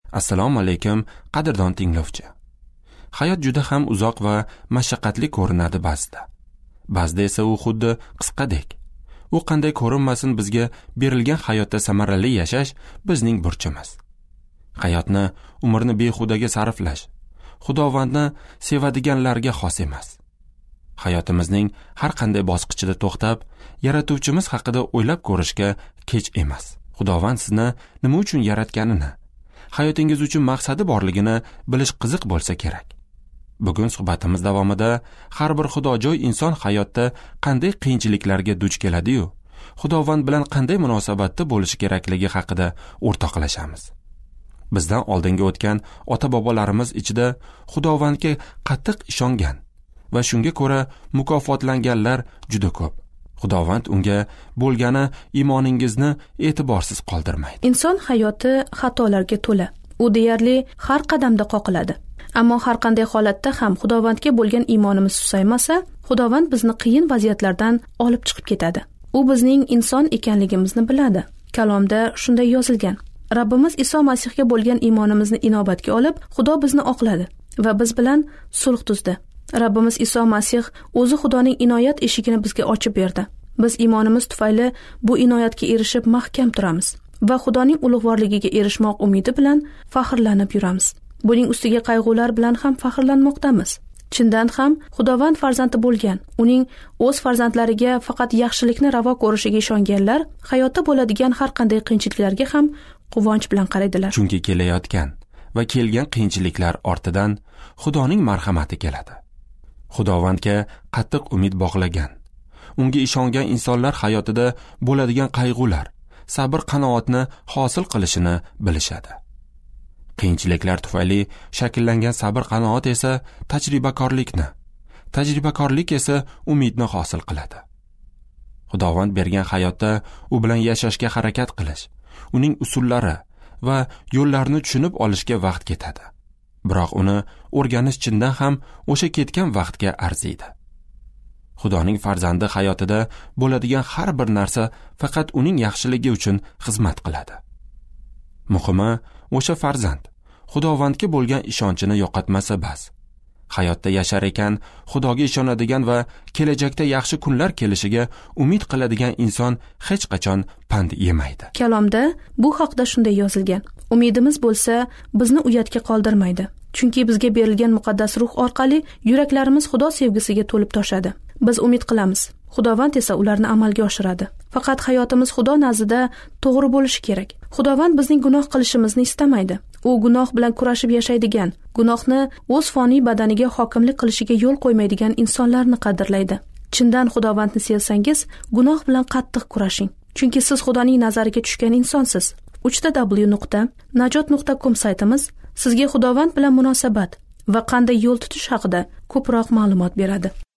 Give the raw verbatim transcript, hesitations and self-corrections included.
Assalomu alaykum, qadrdon tinglovchi. Hayot juda ham uzoq va mashaqqatli ko'rinadi ba'zida. Ba'zida esa u xuddi qisqadek. U qanday ko'rinmasin, bizga berilgan hayotda samarali yashash bizning burchimiz. Hayotni, umrni behudaga sarflash Xudovandni sevadiganlarga xos emas. Hayotimizning har qanday bosqichida to'xtab, yaratuvchimiz haqida o'ylab ko'rishga kech emas. Xudovand sizni nima uchun yaratganini, hayotingiz uchun maqsadi borligini bilish qiziq bo'lsa kerak. Bugun suhbatimiz davomida har bir xudojo'y inson hayotda qanday qiyinchiliklarga duch keladi-yu, Xudovand bilan qanday munosabatda bo'lishi kerakligi haqida o'rtoqlashamiz. Bizdan oldingi o'tgan ota-bobolarimiz ichida Xudovandga qattiq ishongan va shunga ko'ra mukofotlanganlar juda ko'p. Xudovand unga bo'lgani iymoningizni e'tiborsiz qoldirmaydi. Inson hayoti xatolarga to'la. U deyarli har qadamda qoqiladi. Ammo har qanday holatda ham Xudovandga bo'lgan iymonimiz susaymasa, Xudovand bizni qiyin vaziyatlardan olib chiqib ketadi. U bizning inson ekanligimizni biladi. Kalomda shunday yozilgan: Rabbimiz Iso Masihga bo'lgan iymonimizni inobatga olib, Xudo bizni oqladi va biz bilan sulh tuzdi. Rabbimiz Iso Masih o'zi Xudoning inoyat eshigini bizga ochib berdi. Biz iymonimiz tufayli bu inoyatga erishib mahkam turamiz va Xudoning ulug'vorligiga erishmoq umidi bilan faxrlanib yuramiz. Buning ustiga qayg'ular bilan ham faxrlanmoqdamiz. Chindan ham Xudovand farzandi bo'lgan, uning o'z farzandlariga faqat yaxshilikni ravo ko'rishiga ishonganlar hayotda bo'ladigan har qanday qiyinchiliklarga ham quvonch bilan qaraydilar. Chunki kelayotgan va kelgan qiyinchiliklar ortidan Xudoning marhamati keladi. Xudovandga qattiq umid bog'lagan, unga ishongan insonlar hayotida bo'ladigan qayg'ular, sabr-qanoatni hosil qilishini bilishadi. Qiyinchiliklar tufayli shakllangan sabr-qanoat esa tajribakorlikni, tajribakorlik esa umidni hosil qiladi. Xudovand bergan hayotda u bilan yashashga harakat qilish, uning usullari va yo'llarini tushunib olishga vaqt ketadi. Biroq uni o'rganish chindan ham o'sha ketgan vaqtga arziydi. Xudoning farzandi hayotida bo'ladigan har bir narsa faqat uning yaxshiligi uchun xizmat qiladi. Muhimi, o'sha farzand Xudovandga bo'lgan ishonchini yo'qotmasa bas. Hayotda yashar ekan, Xudoga ishonadigan va kelajakda yaxshi kunlar kelishiga umid qiladigan inson hech qachon pand yemaydi. Kalomda bu haqda shunday yozilgan: Umidimiz bo'lsa, bizni uyatga qoldirmaydi. Chunki bizga berilgan muqaddas ruh orqali yuraklarimiz Xudo sevgisiga to'lib toshadi. Biz umid qilamiz, Xudovand esa ularni amalga oshiradi. Faqat hayotimiz Xudo nazdida to'g'ri bo'lishi kerak. Xudovand bizning gunoh qilishimizni istamaydi. U gunoh bilan kurashib yashaydigan, gunohni o'z foniy badaniga hokimlik qilishiga yo'l qo'ymaydigan insonlarni qadrlaydi. Chindan Xudovandni sevsangiz, gunoh bilan qattiq kurashing. Chunki siz Xudoning nazariga tushgan insonsiz. uch w nuqta najot nuqta com saytimiz sizga Xudovand bilan munosabat va qanday yo'l tutish haqida ko'proq ma'lumot beradi.